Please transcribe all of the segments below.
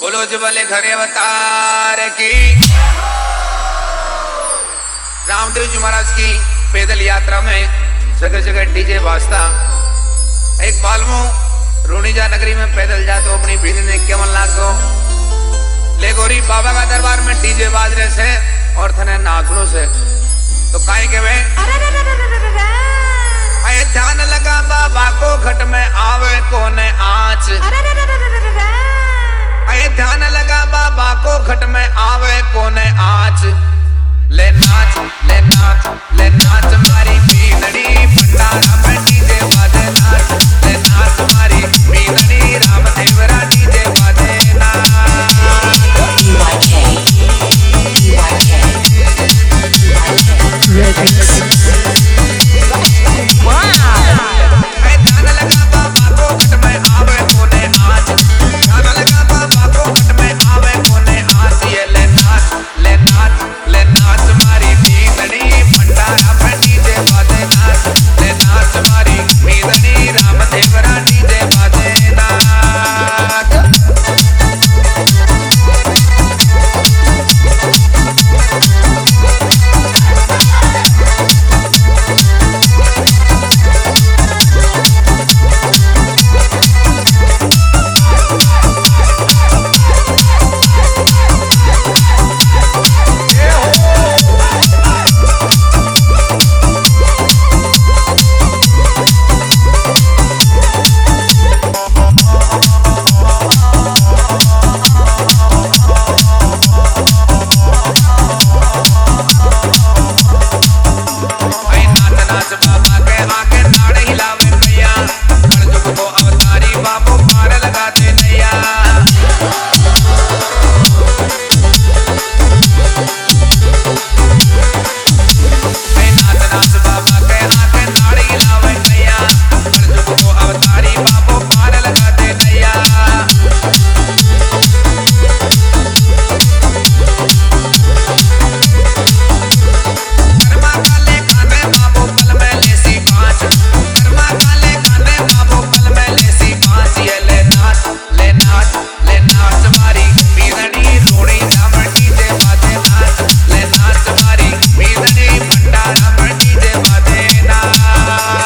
बोलो जो भले घरे अवतार की। रामदेव जी महाराज की पैदल यात्रा में जगह जगह डीजे बाजता। एक बालमो रोनिजा नगरी में पैदल जा तो अपनी भीड़ ने केवल लागो ले गोरी बाबा का दरबार में डीजे बाज रहे से और थने नाचनों से तो काहे के वे अये ध्यान लगा बाबा को घट में आवे कोने आँच। अये ध्यान लगा बाबा को घट में आवे कोने आँच। ले नाच ले नाच ले नाच मारी बीनड़ी भंडारा में डीजे बाजे नाच। ले नाच मारी बीनड़ी रामदेवरा डीजे बाजे नाच।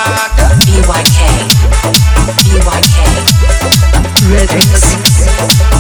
BYK Rhythms